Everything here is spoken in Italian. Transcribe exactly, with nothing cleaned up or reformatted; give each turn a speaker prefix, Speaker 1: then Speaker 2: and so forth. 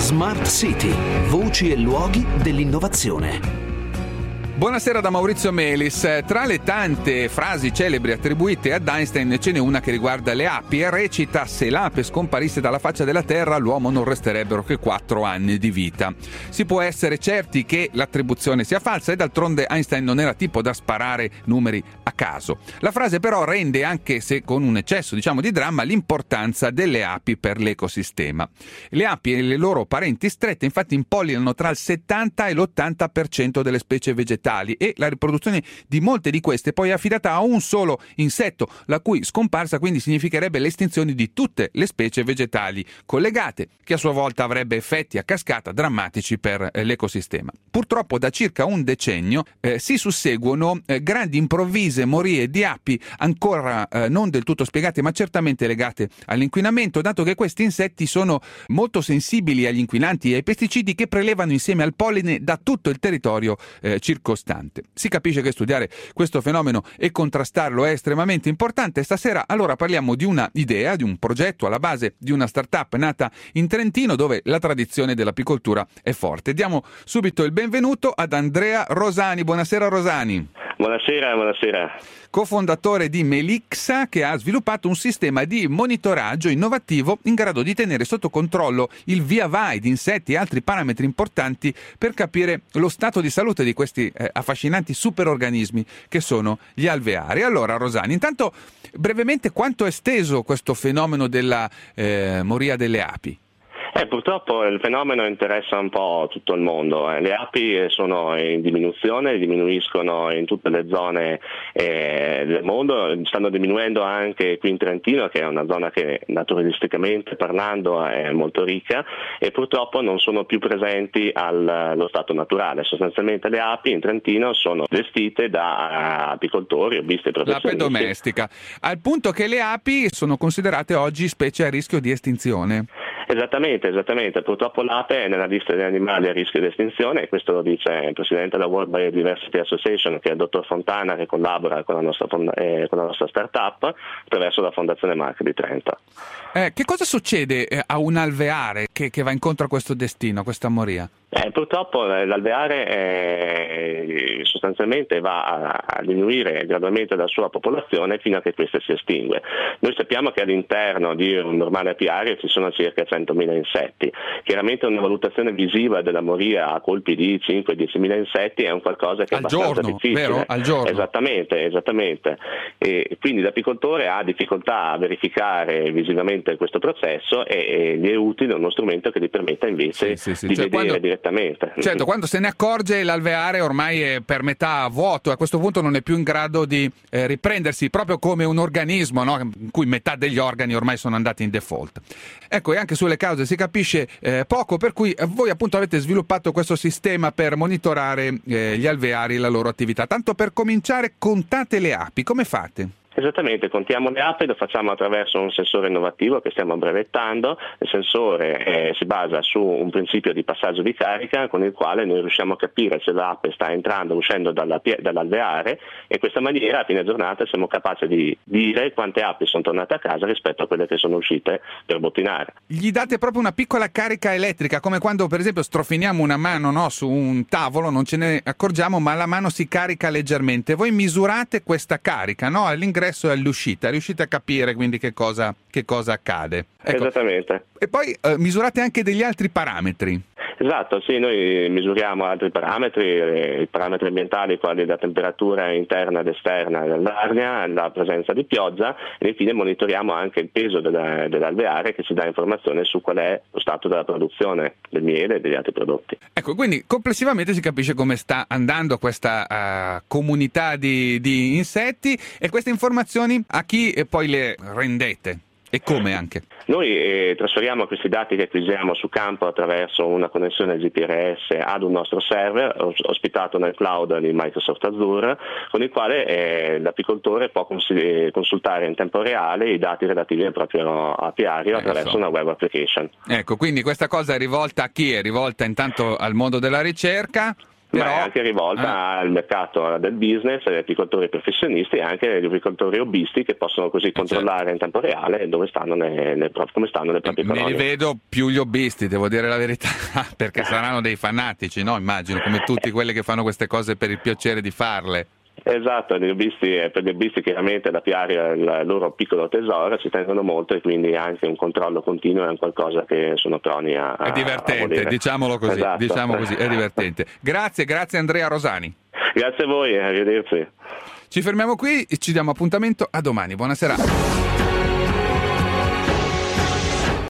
Speaker 1: Smart City, voci e luoghi dell'innovazione.
Speaker 2: Buonasera da Maurizio Melis. Tra le tante frasi celebri attribuite ad Einstein ce n'è una che riguarda le api e recita: se l'ape scomparisse dalla faccia della terra l'uomo non resterebbero che quattro anni di vita. Si può essere certi che l'attribuzione sia falsa e d'altronde Einstein non era tipo da sparare numeri a caso. La frase però rende, anche se con un eccesso diciamo di dramma, l'importanza delle api per l'ecosistema. Le api e le loro parenti strette infatti impollinano tra il settanta e l'ottanta per cento delle specie vegetali e la riproduzione di molte di queste poi è affidata a un solo insetto, la cui scomparsa quindi significherebbe l'estinzione di tutte le specie vegetali collegate, che a sua volta avrebbe effetti a cascata drammatici per eh, l'ecosistema. Purtroppo da circa un decennio eh, si susseguono eh, grandi improvvise morie di api ancora eh, non del tutto spiegate ma certamente legate all'inquinamento, dato che questi insetti sono molto sensibili agli inquinanti e ai pesticidi che prelevano insieme al polline da tutto il territorio eh, circostante. Si capisce che studiare questo fenomeno e contrastarlo è estremamente importante. Stasera allora parliamo di una idea, di un progetto alla base di una startup nata in Trentino dove la tradizione dell'apicoltura è forte. Diamo subito il benvenuto ad Andrea Rosani. Buonasera Rosani.
Speaker 3: Buonasera, buonasera.
Speaker 2: Cofondatore di Melixa, che ha sviluppato un sistema di monitoraggio innovativo in grado di tenere sotto controllo il via vai di insetti e altri parametri importanti per capire lo stato di salute di questi eh, affascinanti superorganismi che sono gli alveari. Allora Rosani, intanto brevemente quanto è esteso questo fenomeno della eh, moria delle api?
Speaker 3: Eh, purtroppo il fenomeno interessa un po' tutto il mondo. Eh. Le api sono in diminuzione, diminuiscono in tutte le zone eh, del mondo, stanno diminuendo anche qui in Trentino, che è una zona che naturalisticamente parlando è molto ricca, e purtroppo non sono più presenti allo stato naturale. Sostanzialmente le api in Trentino sono gestite da apicoltori, hobbisti e professionisti.
Speaker 2: L'ape domestica, al punto che le api sono considerate oggi specie a rischio di estinzione.
Speaker 3: Esattamente, esattamente. Purtroppo l'ape è nella lista degli animali a rischio di estinzione, e questo lo dice il presidente della World Biodiversity Association, che è il dottor Fontana, che collabora con la nostra, eh, con la nostra startup attraverso la Fondazione Marche di Trento.
Speaker 2: Eh, che cosa succede a un alveare che, che va incontro a questo destino, a questa moria?
Speaker 3: Eh, purtroppo l'alveare eh, sostanzialmente va a, a diminuire gradualmente la sua popolazione fino a che questa si estingue. Noi sappiamo che all'interno di un normale apiario ci sono circa centomila insetti. Chiaramente una valutazione visiva della moria a colpi di cinque diecimila insetti è un qualcosa che è
Speaker 2: al
Speaker 3: abbastanza
Speaker 2: giorno,
Speaker 3: difficile.
Speaker 2: Vero? Al giorno.
Speaker 3: Esattamente, esattamente. E quindi l'apicoltore ha difficoltà a verificare visivamente questo processo e, e gli è utile uno strumento che gli permetta invece
Speaker 2: sì, sì, sì.
Speaker 3: di
Speaker 2: Cioè,
Speaker 3: vedere
Speaker 2: quando...
Speaker 3: direttamente.
Speaker 2: Certo, quando se ne accorge l'alveare ormai è per metà vuoto, a questo punto non è più in grado di eh, riprendersi, proprio come un organismo, no? In cui metà degli organi ormai sono andati in default. Ecco, e anche sulle cause si capisce eh, poco, per cui voi appunto avete sviluppato questo sistema per monitorare eh, gli alveari e la loro attività. Tanto per cominciare, contate le api, come fate?
Speaker 3: Esattamente, contiamo le api, lo facciamo attraverso un sensore innovativo che stiamo brevettando. Il sensore eh, si basa su un principio di passaggio di carica con il quale noi riusciamo a capire se l'ape sta entrando o uscendo dalla, dall'alveare, e in questa maniera a fine giornata siamo capaci di dire quante api sono tornate a casa rispetto a quelle che sono uscite per bottinare.
Speaker 2: Gli date proprio una piccola carica elettrica, come quando per esempio strofiniamo una mano, no, su un tavolo, non ce ne accorgiamo ma la mano si carica leggermente. Voi misurate questa carica, no, all'ingresso e all'uscita, riuscite a capire quindi che cosa, che cosa accade. Ecco.
Speaker 3: Esattamente.
Speaker 2: E poi eh, misurate anche degli altri parametri.
Speaker 3: Esatto, sì, noi misuriamo altri parametri, eh, i parametri ambientali, quali la temperatura interna ed esterna dell'aria, la presenza di pioggia, e infine monitoriamo anche il peso della, dell'alveare, che ci dà informazione su qual è lo stato della produzione del miele e degli altri prodotti.
Speaker 2: Ecco, quindi complessivamente si capisce come sta andando questa uh, comunità di, di insetti, e queste informazioni a chi eh, poi le rendete? E come anche?
Speaker 3: Noi eh, trasferiamo questi dati che acquisiamo su campo attraverso una connessione G P R S ad un nostro server os- ospitato nel cloud di Microsoft Azure, con il quale eh, l'apicoltore può cons- consultare in tempo reale i dati relativi al proprio apiario eh, attraverso so. una web application.
Speaker 2: Ecco, quindi questa cosa è rivolta a chi? È rivolta intanto al mondo della ricerca?
Speaker 3: Ma è anche rivolta eh. al mercato del business, agli agricoltori professionisti e anche agli agricoltori hobbisti che possono così controllare certo. in tempo reale dove stanno le, le, come stanno le proprie colonie.
Speaker 2: Ne li vedo più gli hobbisti, devo dire la verità, perché saranno dei fanatici, no? Immagino, come tutti quelli che fanno queste cose per il piacere di farle.
Speaker 3: Esatto, gli hobbisti, per gli hobbisti chiaramente l'apiario è il loro piccolo tesoro, ci tengono molto e quindi anche un controllo continuo è un qualcosa che sono proni a
Speaker 2: È divertente,
Speaker 3: a
Speaker 2: diciamolo così,
Speaker 3: esatto.
Speaker 2: diciamo così, è divertente. Grazie, grazie Andrea Rosani.
Speaker 3: Grazie a voi, arrivederci.
Speaker 2: Ci fermiamo qui e ci diamo appuntamento a domani, buona serata.